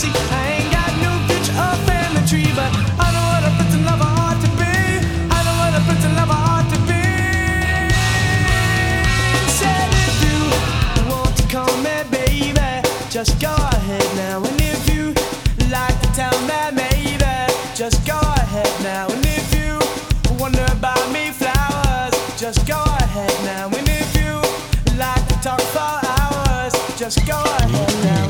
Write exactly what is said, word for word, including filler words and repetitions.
See, I ain't got no future or family tree, but I know what a prince and lover ought to be. I know what a prince and lover ought to be. Said if you want to call me baby, just go ahead now. And if you like to tell me maybe, just go ahead now. And if you wonder about me flowers, just go ahead now. And if you like to talk for hours, just go ahead now.